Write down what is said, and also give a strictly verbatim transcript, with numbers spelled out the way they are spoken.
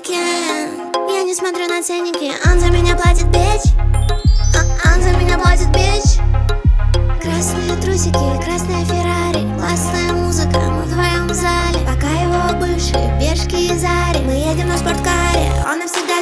уикенд. Я не смотрю на ценники, он за меня платит, бич. Он за меня платит, бич. Красные трусики, красная Феррари, классная музыка, мы вдвоем в зале. Пока его бывшие пешки из Ари, мы едем на спорткаре, он навсегда